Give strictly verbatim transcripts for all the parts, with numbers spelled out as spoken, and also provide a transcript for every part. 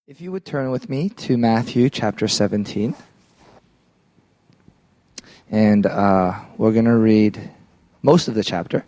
If you would turn with me to Matthew chapter seventeen, and uh, we're going to read most of the chapter.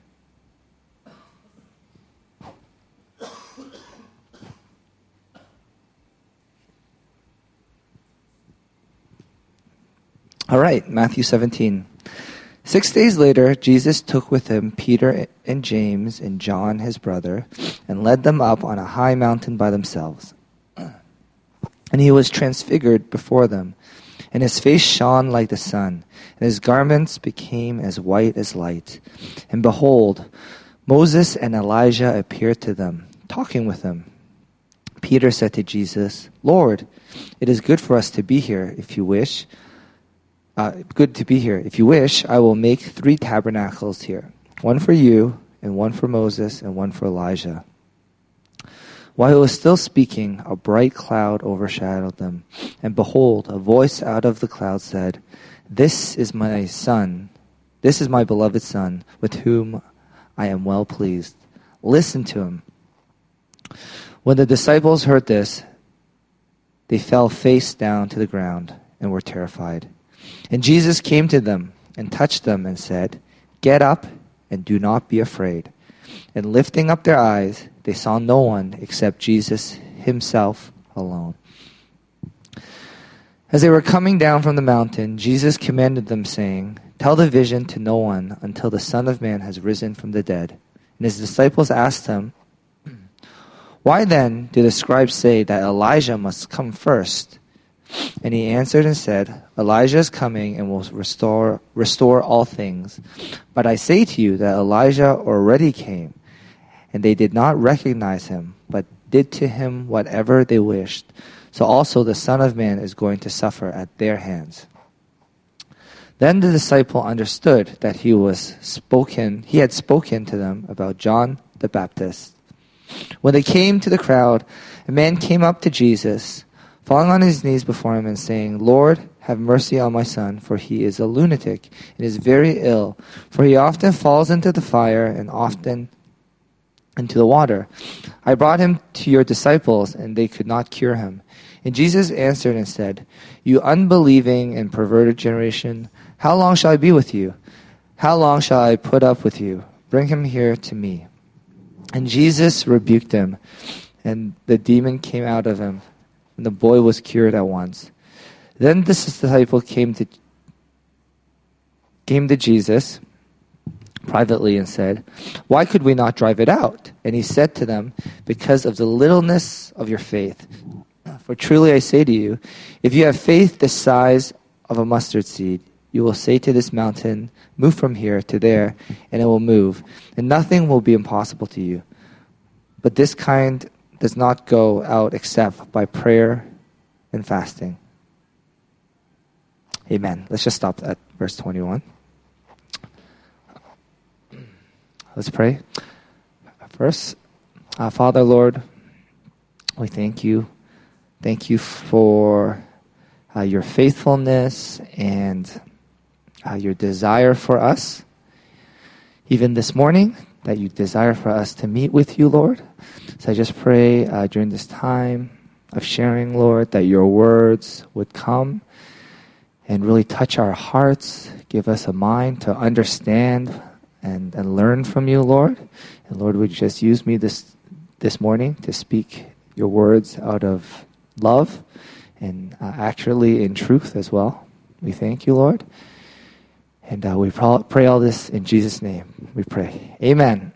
All right, Matthew seventeen. Six days later, Jesus took with him Peter and James and John, his brother, and led them up on a high mountain by themselves. And he was transfigured before them, and his face shone like the sun, and his garments became as white as light. And behold, Moses and Elijah appeared to them, talking with them. Peter said to Jesus, "Lord, it is good for us to be here. If you wish, uh, good to be here. If you wish, I will make three tabernacles here, one for you, and one for Moses, and one for Elijah." While he was still speaking, a bright cloud overshadowed them. And behold, a voice out of the cloud said, "This is my son, this is my beloved son, with whom I am well pleased. Listen to him." When the disciples heard this, they fell face down to the ground and were terrified. And Jesus came to them and touched them and said, "Get up and do not be afraid." And lifting up their eyes, they saw no one except Jesus himself alone. As they were coming down from the mountain, Jesus commanded them, saying, "Tell the vision to no one until the Son of Man has risen from the dead." And his disciples asked him, "Why then do the scribes say that Elijah must come first?" And he answered and said, "Elijah is coming and will restore restore all things. But I say to you that Elijah already came, and they did not recognize him, but did to him whatever they wished. So also the Son of Man is going to suffer at their hands." Then the disciple understood that he was spoken, he had spoken to them about John the Baptist. When they came to the crowd, a man came up to Jesus, falling on his knees before him and saying, "Lord, have mercy on my son, for he is a lunatic and is very ill, for he often falls into the fire and often into the water. I brought him to your disciples, and they could not cure him." And Jesus answered and said, "You unbelieving and perverted generation, how long shall I be with you? How long shall I put up with you? Bring him here to me." And Jesus rebuked him, and the demon came out of him, and the boy was cured at once. Then this disciple came to came to Jesus privately and said, "Why could we not drive it out?" And he said to them, "Because of the littleness of your faith. For truly I say to you, if you have faith the size of a mustard seed, you will say to this mountain, 'Move from here to there,' and it will move, and nothing will be impossible to you. But this kind does not go out except by prayer and fasting." Amen. Let's just stop at verse twenty-one. Let's pray. First, uh, Father, Lord, we thank you. Thank you for uh, your faithfulness and uh, your desire for us. Even this morning, that you desire for us to meet with you, Lord. So I just pray uh, during this time of sharing, Lord, that your words would come and really touch our hearts, give us a mind to understand and, and learn from you, Lord. And Lord, would you just use me this this morning to speak your words out of love and uh, actually in truth as well. We thank you, Lord. And uh, we pray all this in Jesus' name. We pray. Amen.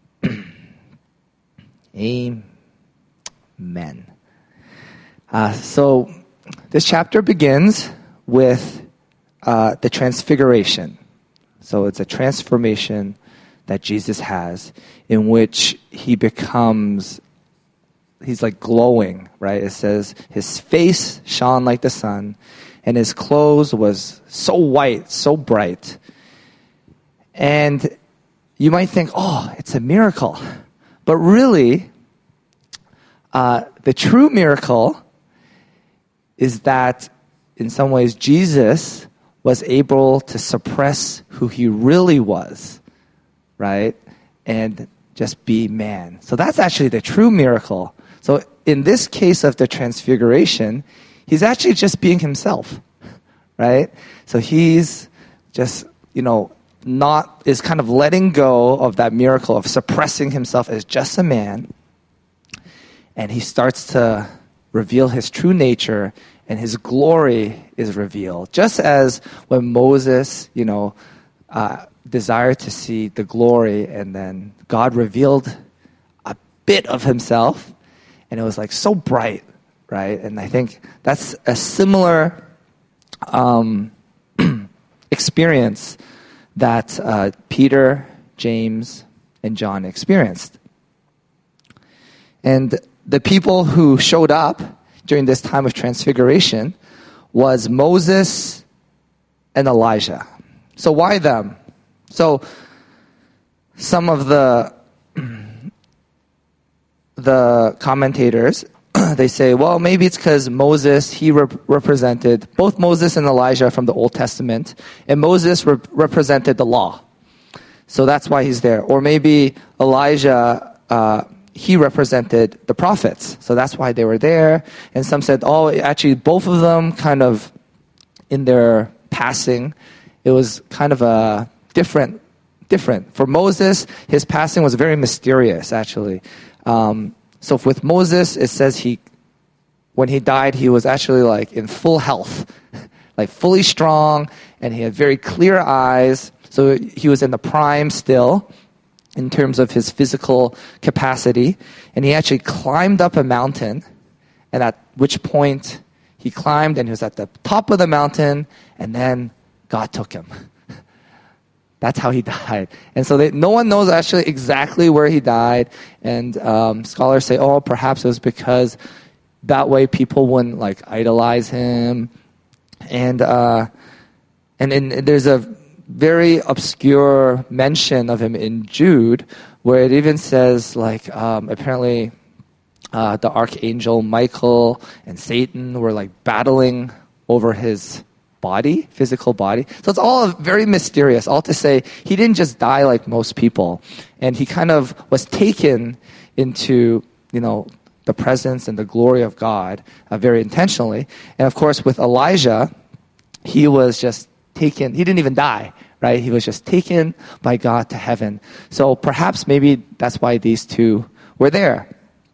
Amen. Uh, so this chapter begins with uh, the transfiguration. So it's a transformation that Jesus has in which he becomes, he's like glowing, right? It says his face shone like the sun and his clothes was so white, so bright. And you might think, oh, it's a miracle. But really, uh, the true miracle is that in some ways Jesus was able to suppress who he really was, right? And just be man. So that's actually the true miracle. So in this case of the transfiguration, he's actually just being himself, right? So he's just, you know, not, is kind of letting go of that miracle of suppressing himself as just a man. And he starts to reveal his true nature, and his glory is revealed. Just as when Moses, you know, uh, desired to see the glory, and then God revealed a bit of himself, and it was like so bright, right? And I think that's a similar um, experience that uh, Peter, James, and John experienced. And the people who showed up during this time of transfiguration was Moses and Elijah. So why them? So some of the the commentators, they say, well, maybe it's because Moses, he rep- represented both Moses and Elijah from the Old Testament, and Moses rep- represented the law. So that's why he's there. Or maybe Elijah, uh, he represented the prophets. So that's why they were there. And some said, oh, actually, both of them kind of, in their passing, it was kind of a different, different. For Moses, his passing was very mysterious, actually. Um, so with Moses, it says he, when he died, he was actually like in full health, like fully strong, and he had very clear eyes. So he was in the prime still in terms of his physical capacity. And he actually climbed up a mountain, and at which point he climbed and he was at the top of the mountain, and then God took him. That's how he died. And so they, no one knows actually exactly where he died. And um, scholars say, oh, perhaps it was because that way people wouldn't like idolize him. And uh, and, and there's a very obscure mention of him in Jude, where it even says, like, um, apparently uh, the archangel Michael and Satan were like battling over his body, physical body. So it's all very mysterious. All to say, he didn't just die like most people, and he kind of was taken into, you know, the presence and the glory of God uh, very intentionally. And of course, with Elijah, he was just taken. He didn't even die, right? He was just taken by God to heaven. So perhaps maybe that's why these two were there.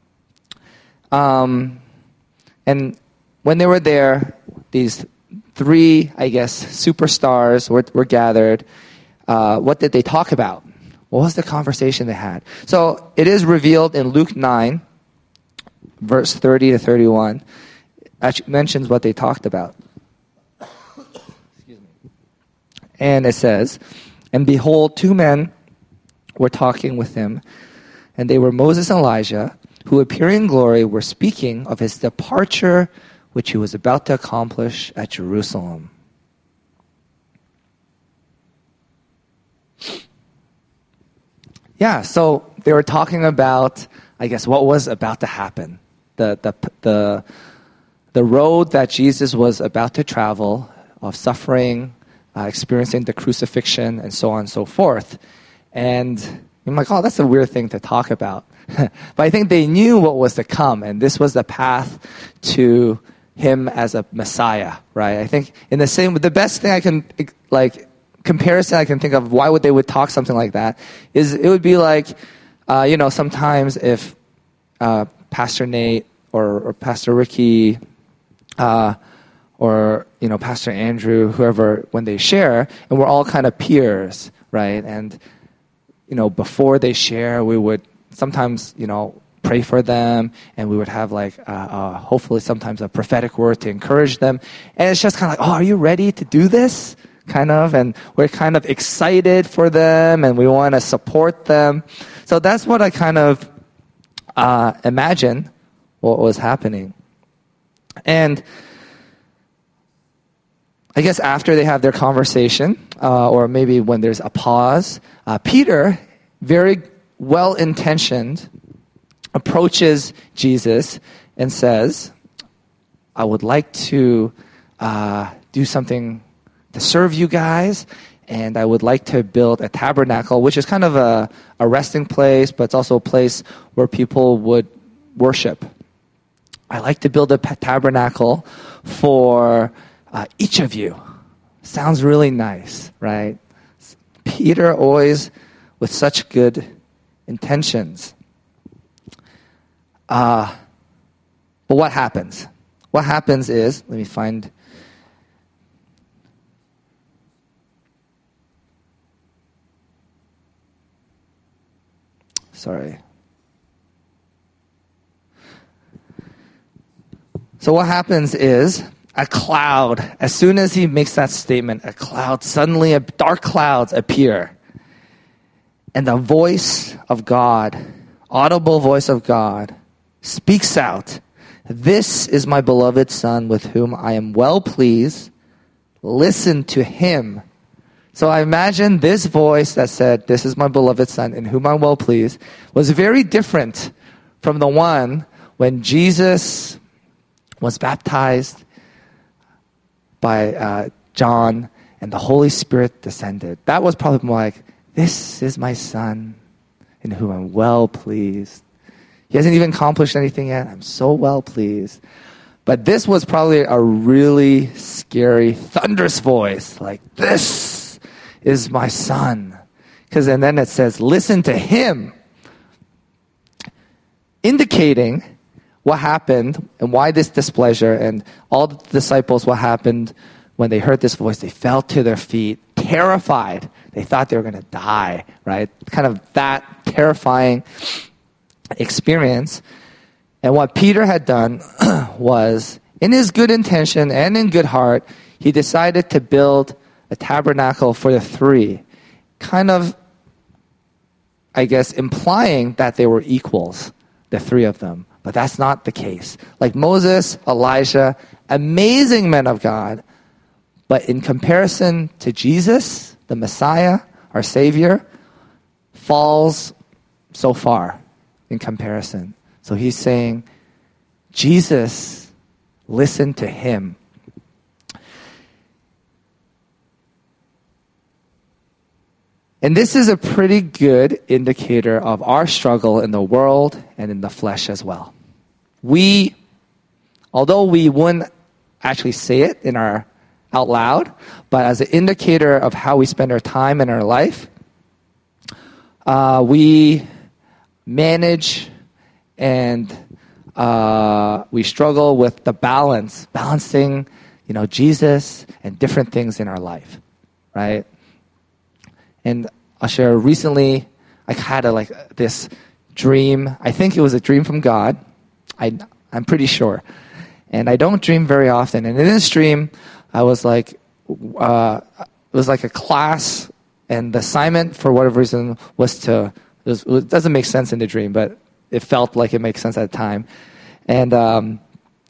Um, and when they were there, these three, I guess, superstars were, were gathered. Uh, what did they talk about? What was the conversation they had? So it is revealed in Luke nine, verse thirty to thirty-one. Actually mentions what they talked about. Excuse me. And it says, and behold, two men were talking with him, and they were Moses and Elijah, who appearing in glory were speaking of his departure, which he was about to accomplish at Jerusalem. Yeah, so they were talking about, I guess, what was about to happen. The, the, the, the road that Jesus was about to travel, of suffering, uh, experiencing the crucifixion, and so on and so forth. And I'm like, oh, that's a weird thing to talk about. But I think they knew what was to come, and this was the path to him as a Messiah, right? I think in the same, the best thing I can, like, comparison I can think of why would they would talk something like that is it would be like, uh, you know, sometimes if uh, Pastor Nate or, or Pastor Ricky uh, or, you know, Pastor Andrew, whoever, when they share, and we're all kind of peers, right? And, you know, before they share, we would sometimes, you know, pray for them, and we would have like, uh, uh, hopefully sometimes a prophetic word to encourage them. And it's just kind of like, oh, are you ready to do this? Kind of, and we're kind of excited for them, and we want to support them. So that's what I kind of uh, imagine what was happening. And I guess after they have their conversation, uh, or maybe when there's a pause, uh, Peter, very well-intentioned, approaches Jesus and says, I would like to uh, do something to serve you guys, and I would like to build a tabernacle, which is kind of a, a resting place, but it's also a place where people would worship. I like to build a tabernacle for uh, each of you. Sounds really nice, right? Peter always with such good intentions. Uh, but what happens? What happens is, let me find... Sorry. So what happens is a cloud, as soon as he makes that statement, a cloud, suddenly a dark clouds appear. And the voice of God, audible voice of God, speaks out. This is my beloved Son with whom I am well pleased. Listen to him. So I imagine this voice that said, this is my beloved Son in whom I'm well pleased, was very different from the one when Jesus was baptized by uh, John and the Holy Spirit descended. That was probably more like, this is my Son in whom I'm well pleased. He hasn't even accomplished anything yet. I'm so well pleased. But this was probably a really scary, thunderous voice. Like, this is my Son. Because and then it says, listen to him. Indicating what happened and why this displeasure, and all the disciples, what happened when they heard this voice. They fell to their feet, terrified. They thought they were going to die, right? Kind of that terrifying experience. And what Peter had done was, in his good intention and in good heart, he decided to build a tabernacle for the three, kind of, I guess, implying that they were equals, the three of them. But that's not the case. Like Moses, Elijah, amazing men of God, but in comparison to Jesus, the Messiah, our Savior, falls so far in comparison. So he's saying, Jesus, listen to him. And this is a pretty good indicator of our struggle in the world and in the flesh as well. We, although we wouldn't actually say it in our out loud, but as an indicator of how we spend our time in our life, uh, we manage and uh, we struggle with the balance, balancing, you know, Jesus and different things in our life, right? And I'll share recently, I had a, like this dream. I think it was a dream from God. I, I'm pretty sure. And I don't dream very often. And in this dream, I was like, uh, it was like a class, and the assignment, for whatever reason, was to, it, was, it doesn't make sense in the dream, but it felt like it makes sense at the time. And um,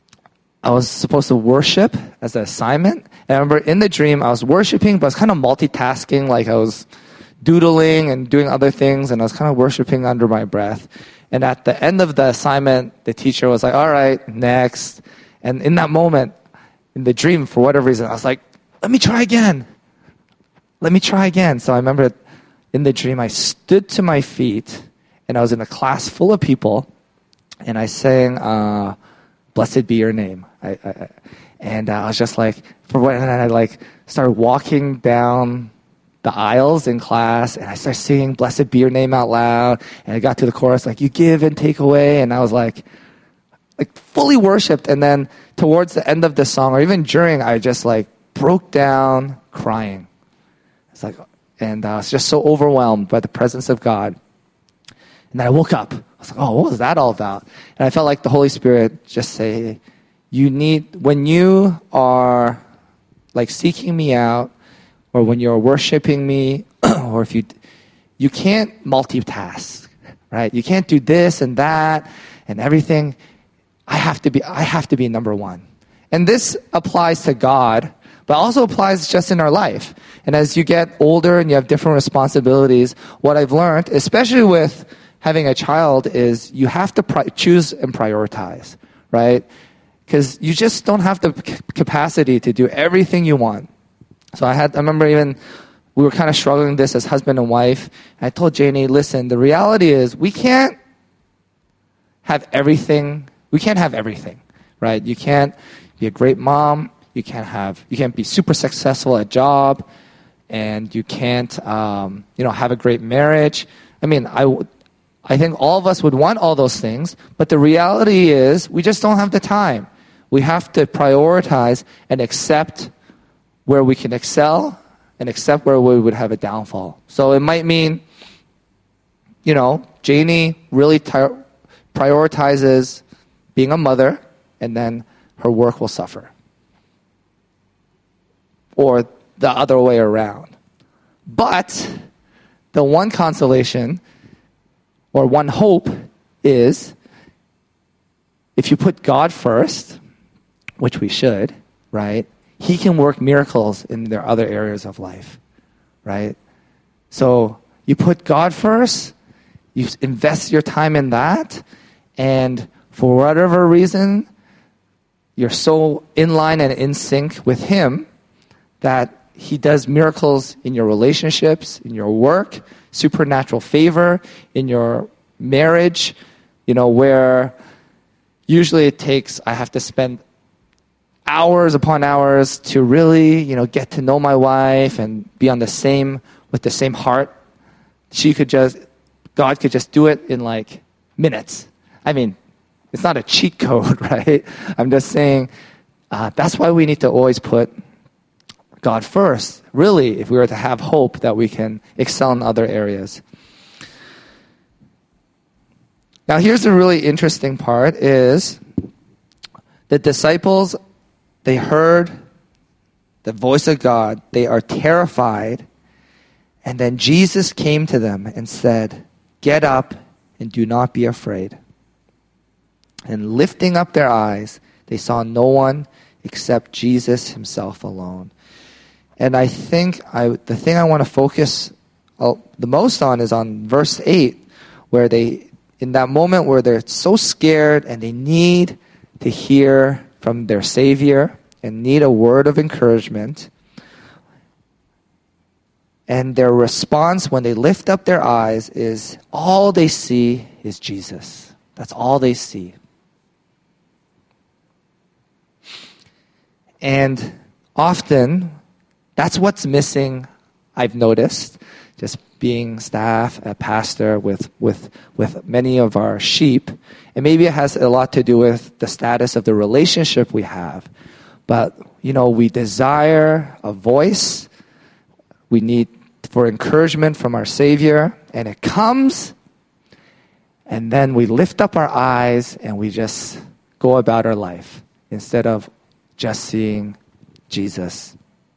I was supposed to worship as an assignment. And I remember in the dream, I was worshiping, but I was kind of multitasking, like I was doodling and doing other things, and I was kind of worshiping under my breath. And at the end of the assignment, the teacher was like, all right, next. And in that moment, in the dream, for whatever reason, I was like, let me try again. Let me try again. So I remember in the dream, I stood to my feet, and I was in a class full of people, and I sang, uh, Blessed Be Your Name. I, I, and uh, I was just like, for what, and then I like started walking down the aisles in class, and I started singing Blessed Be Your Name out loud, and I got to the chorus, like, you give and take away, and I was like, like fully worshipped, and then towards the end of the song, or even during, I just like broke down crying. It's like, and I was just so overwhelmed by the presence of God. And then I woke up. I was like, oh, what was that all about? And I felt like the Holy Spirit just say, you need, when you are like seeking me out, or when you're worshiping me, or if you, you can't multitask, right? You can't do this and that and everything. I have to be, I have to be number one. And this applies to God, but also applies just in our life. And as you get older and you have different responsibilities, what I've learned, especially with having a child, is you have to pri- choose and prioritize, right? Because you just don't have the c- capacity to do everything you want. So I had, I remember even, we were kind of struggling this as husband and wife. And I told Janie, listen, the reality is we can't have everything. We can't have everything. right? You can't be a great mom. You can't have, you can't be super successful at job, and you can't, um, you know, have a great marriage. I mean, I, w- I think all of us would want all those things, but the reality is we just don't have the time. We have to prioritize and accept where we can excel and accept where we would have a downfall. So it might mean, you know, Janie really t- prioritizes being a mother, and then her work will suffer. Or the other way around. But the one consolation or one hope is if you put God first, which we should, right? He can work miracles in their other areas of life, right? So you put God first, you invest your time in that, and for whatever reason, you're so in line and in sync with Him that He does miracles in your relationships, in your work, supernatural favor, in your marriage, you know, where usually it takes, I have to spend hours upon hours to really, you know, get to know my wife and be on the same, with the same heart. She could just, God could just do it in like minutes. I mean, it's not a cheat code, right? I'm just saying uh, that's why we need to always put God first, really, if we were to have hope that we can excel in other areas. Now, here's the really interesting part is the disciples, they heard the voice of God. They are terrified. And then Jesus came to them and said, "Get up and do not be afraid." And lifting up their eyes, they saw no one except Jesus Himself alone. And I think I, the thing I want to focus the most on is on verse eight, where they, in that moment where they're so scared and they need to hear from their Savior and need a word of encouragement. And their response when they lift up their eyes is all they see is Jesus. That's all they see. And often, that's what's missing, I've noticed, just being staff, a pastor with, with, with many of our sheep. And maybe it has a lot to do with the status of the relationship we have. But, you know, we desire a voice. We need for encouragement from our Savior. And it comes, and then we lift up our eyes and we just go about our life instead of just seeing Jesus.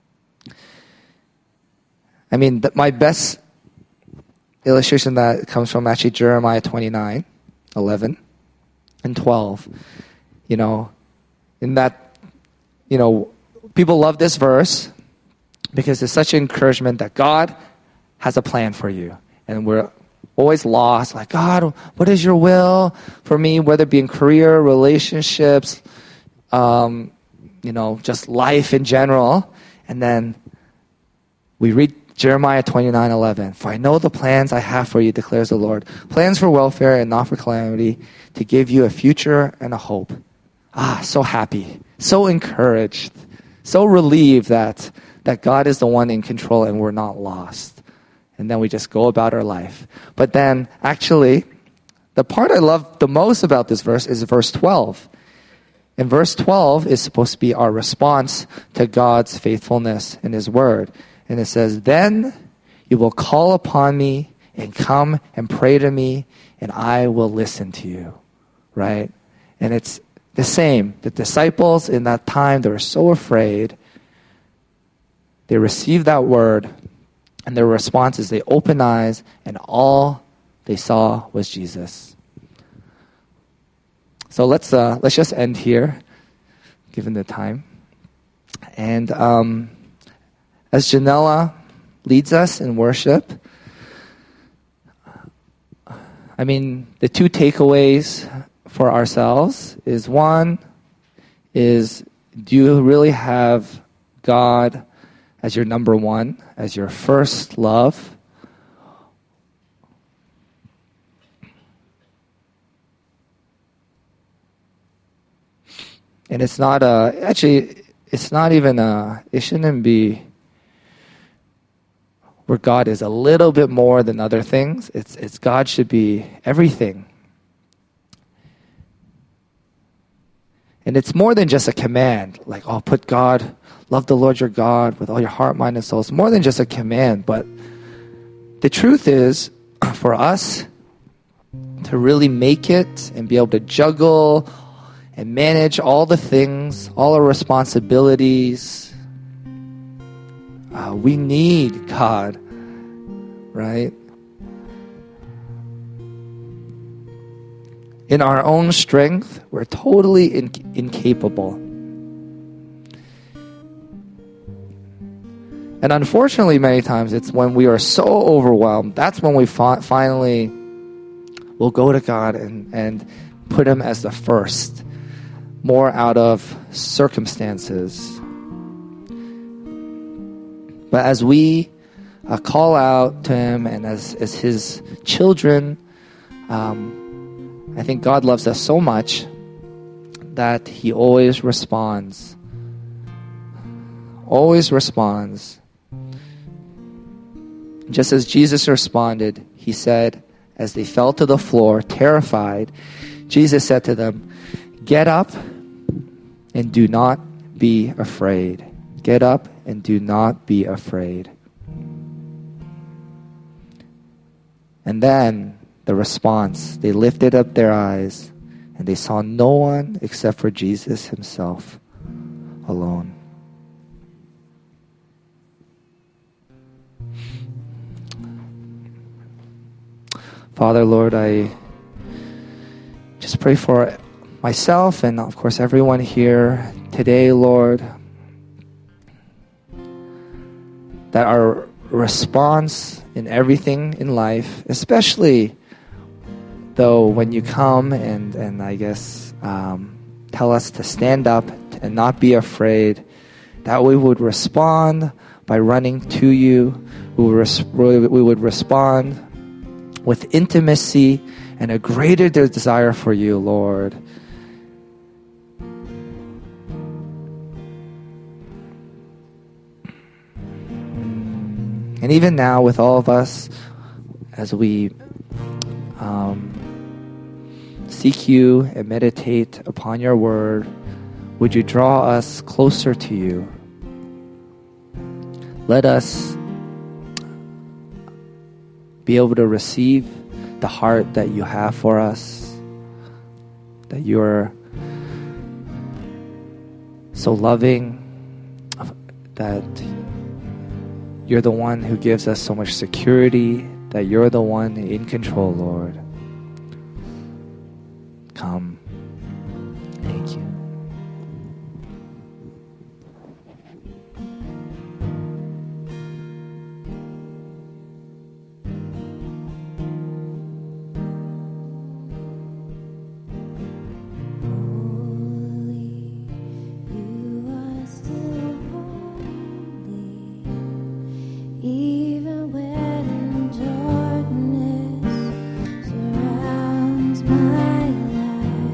I mean, the, my best illustration that comes from actually Jeremiah twenty-nine, eleven, and twelve. You know, in that, you know, people love this verse because it's such an encouragement that God has a plan for you. And we're always lost, like, God, what is your will for me, whether it be in career, relationships, um, you know, just life in general. And then we read Jeremiah twenty-nine eleven. "For I know the plans I have for you, declares the Lord. Plans for welfare and not for calamity, to give you a future and a hope." Ah, so happy, so encouraged, so relieved that, that God is the one in control and we're not lost. And then we just go about our life. But then, actually, the part I love the most about this verse is verse twelve. And verse twelve is supposed to be our response to God's faithfulness in His Word. And it says, "Then you will call upon me and come and pray to me, and I will listen to you." Right? And it's the same. The disciples in that time, they were so afraid. They received that word, and their response is they opened eyes, and all they saw was Jesus. So let's uh, let's just end here, given the time. And um, as Janella leads us in worship, I mean, the two takeaways for ourselves is one, is do you really have God as your number one, as your first love? And it's not a, actually, it's not even a, it shouldn't be where God is a little bit more than other things. It's, it's God should be everything. And it's more than just a command, like, oh, put God, love the Lord your God with all your heart, mind, and soul. It's more than just a command, but the truth is, for us to really make it and be able to juggle and manage all the things, all our responsibilities, uh, we need God, right? In our own strength, we're totally in- incapable. And unfortunately, many times, it's when we are so overwhelmed, that's when we fi- finally will go to God and, and put Him as the first, more out of circumstances. But as we uh, call out to Him and as, as His children, um, I think God loves us so much that He always responds. Always responds. Just as Jesus responded, He said, as they fell to the floor, terrified, Jesus said to them, "Get up and do not be afraid." Get up and do not be afraid. And then the response, they lifted up their eyes and they saw no one except for Jesus Himself alone. Father, Lord, I just pray for myself and, of course, everyone here today, Lord, that our response in everything in life, especially though when you come and, and I guess um, tell us to stand up and not be afraid, that we would respond by running to you. We would, res- we would respond with intimacy and a greater desire for you, Lord. And even now with all of us, as we um, seek you and meditate upon your word, would you draw us closer to you? Let us be able to receive the heart that you have for us, that you're so loving, that you're the one who gives us so much security, that you're the one in control, Lord. Come. Thank you. Even when darkness surrounds my life.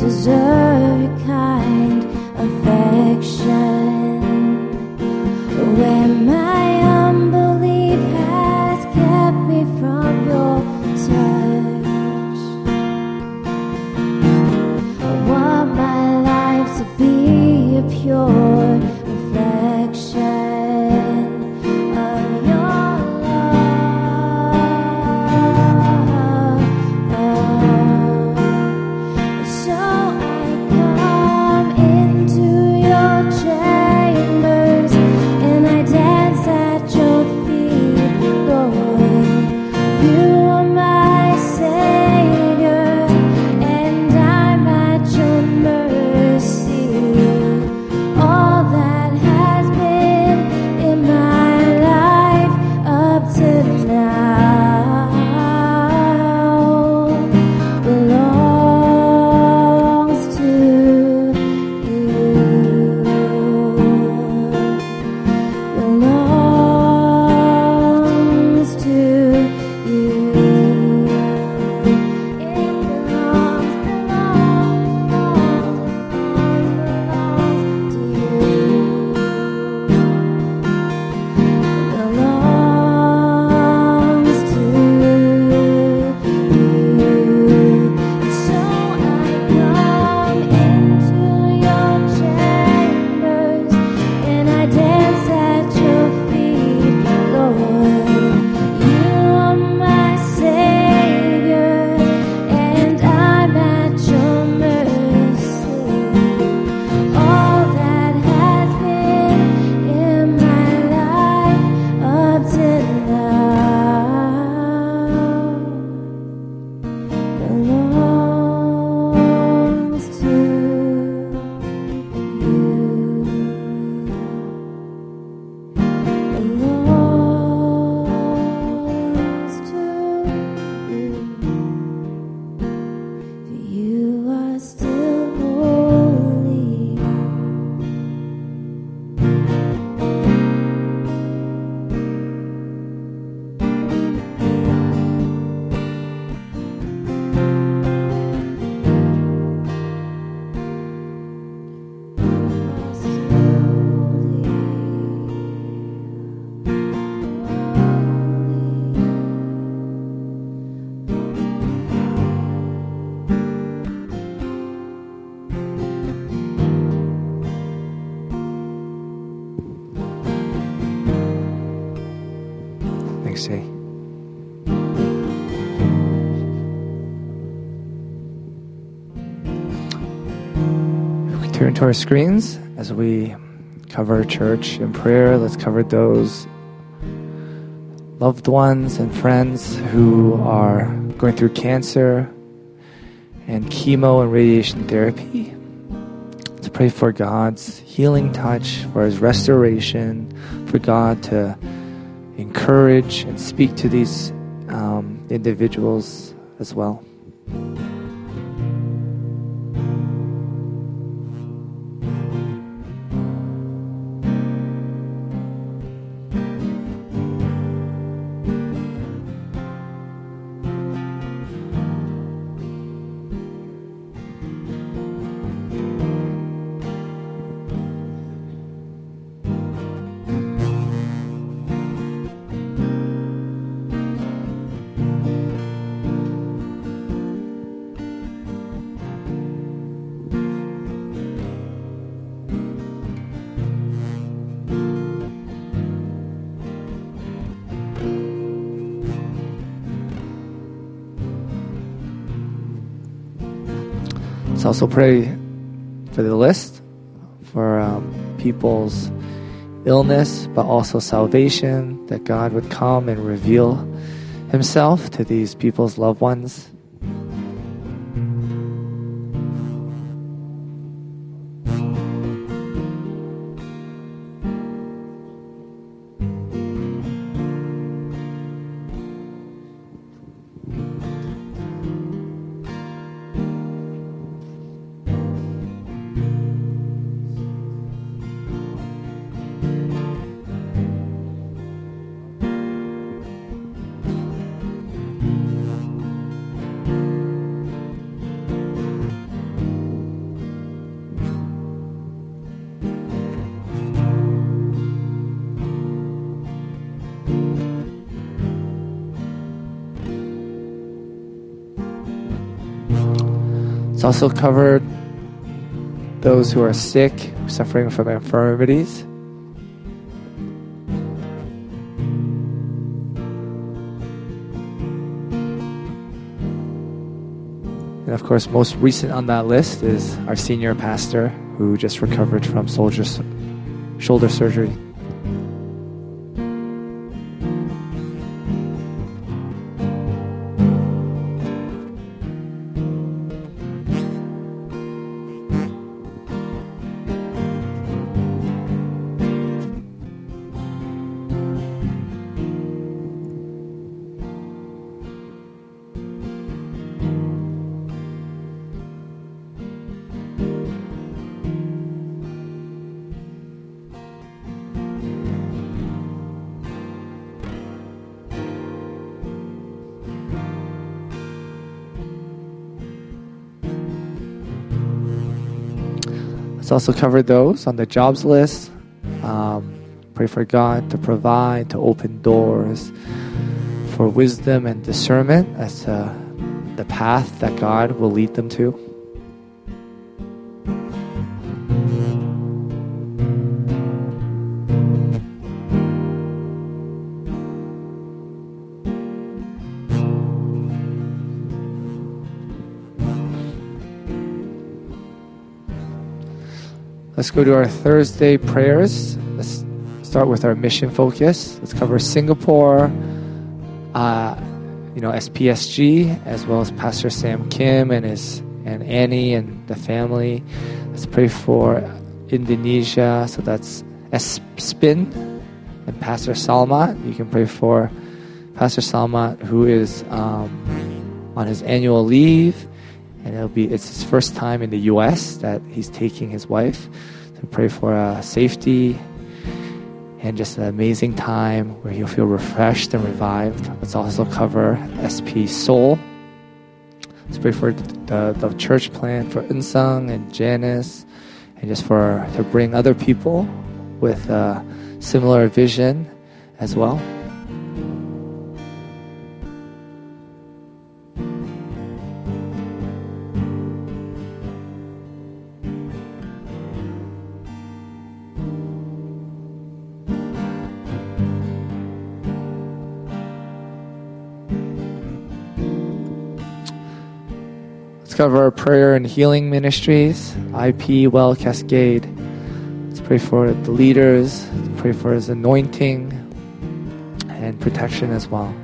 deserve your kind affection. Where my unbelief has kept me from your touch, I want my life to be a pure reflection of your love. So I come into your chambers and I dance at your feet, Lord. You are my Savior and I'm at your mercy. All that has been in my life up to now belongs to you. Belongs to you. It belongs, belongs, belongs to you. Belongs to you. So I come into your chambers and I dance at your feet, Lord. You are my Savior and I'm at your mercy. All that has been in my life up to now belongs to you. Belongs to you. For you are still holy. Thanks, Jay. We turn to our screens as we cover church in prayer. Let's cover those loved ones and friends who are going through cancer and chemo and radiation therapy. Let's pray for God's healing touch, for His restoration, for God to encourage and speak to these um, individuals as well. Let's also pray for the list, for um, people's illness, but also salvation, that God would come and reveal Himself to these people's loved ones. It's also covered those who are sick, suffering from infirmities. And of course, most recent on that list is our senior pastor who just recovered from soldier, shoulder surgery. Let's also cover those on the jobs list. Um, pray for God to provide, to open doors, for wisdom and discernment as to the path that God will lead them to. Let's go to our Thursday prayers. Let's start with our mission focus. Let's cover Singapore, uh, you know, S P S G, as well as Pastor Sam Kim and his and Annie and the family. Let's pray for Indonesia. So that's S P I N and Pastor Salmat. You can pray for Pastor Salmat, who is um, on his annual leave. And it'll be it's his first time in the U S that he's taking his wife. So pray for uh, safety and just an amazing time where he'll feel refreshed and revived. Let's also cover S P Seoul. Let's pray for the, the church plan for Unsung and Janice, and just for to bring other people with a similar vision as well. Cover our prayer and healing ministries, I P, Well, Cascade. Let's pray for the leaders, let's pray for his anointing and protection as well.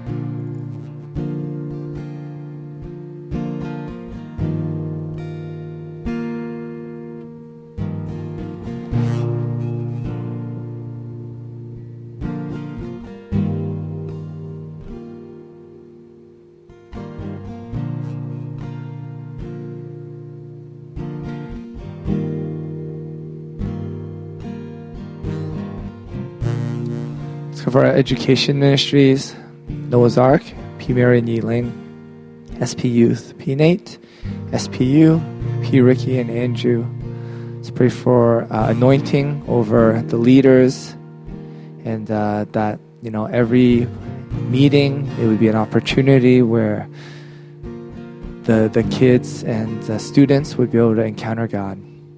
For our education ministries, Noah's Ark, P. Mary Yiling, S P Youth, P. Nate, S P U, P. Ricky and Andrew. Let's pray for uh, anointing over the leaders, and uh, that, you know, every meeting, it would be an opportunity where the the kids and the students would be able to encounter God.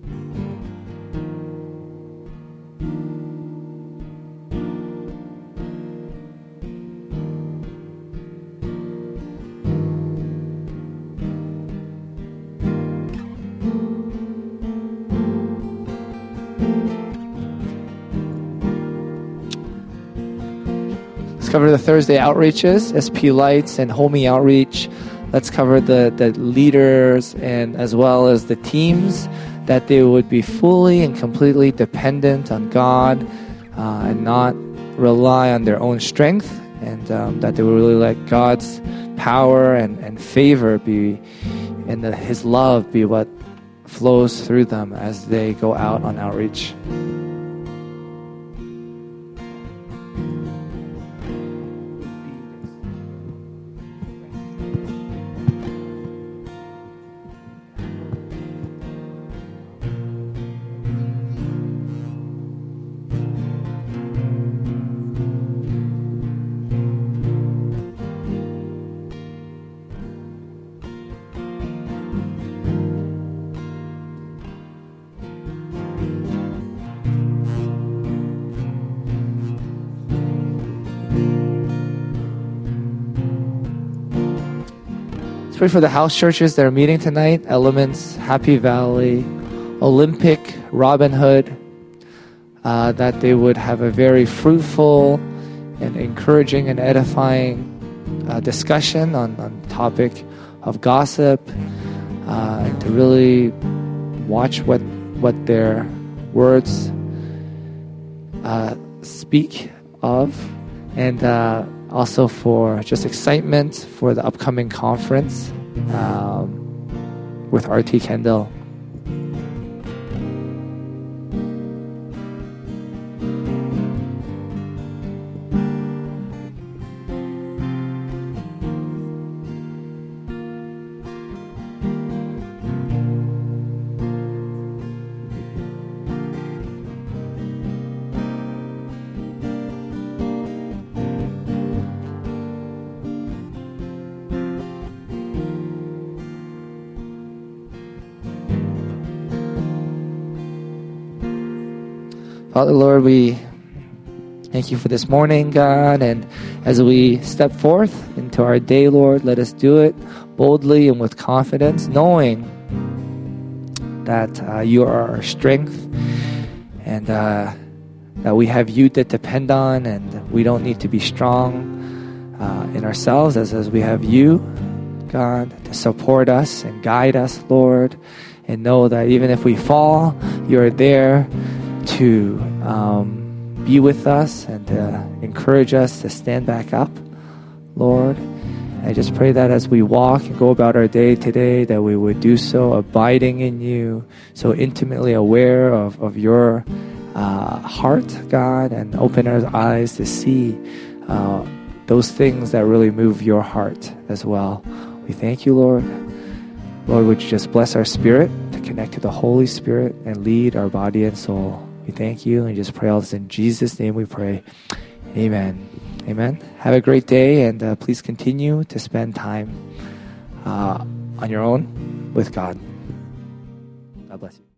Cover the Thursday outreaches, S P Lights and Homey Outreach. Let's cover the, the leaders and as well as the teams, that they would be fully and completely dependent on God uh, and not rely on their own strength, and um, that they would really let God's power and, and favor be, and the, His love be what flows through them as they go out on outreach. pray for the house churches that are meeting tonight, Elements, Happy Valley, Olympic, Robin Hood, uh, that they would have a very fruitful and encouraging and edifying uh, discussion on, on the topic of gossip, uh, and to really watch what, what their words uh, speak of, and uh, also for just excitement for the upcoming conference um, with R T Kendall. Father, Lord, we thank you for this morning, God, and as we step forth into our day, Lord, let us do it boldly and with confidence, knowing that uh, you are our strength, and uh, that we have you to depend on, and we don't need to be strong uh, in ourselves as, as we have you, God, to support us and guide us, Lord, and know that even if we fall, you're there to um, be with us and to encourage us to stand back up, Lord. I just pray that as we walk and go about our day today, that we would do so abiding in you, so intimately aware of, of your uh, heart, God, and open our eyes to see uh, those things that really move your heart as well. We thank you, Lord. Lord, would you just bless our spirit to connect to the Holy Spirit and lead our body and soul. We thank you and just pray all this in Jesus' name we pray. Amen. Amen. Have a great day, and uh, please continue to spend time uh, on your own with God. God bless you.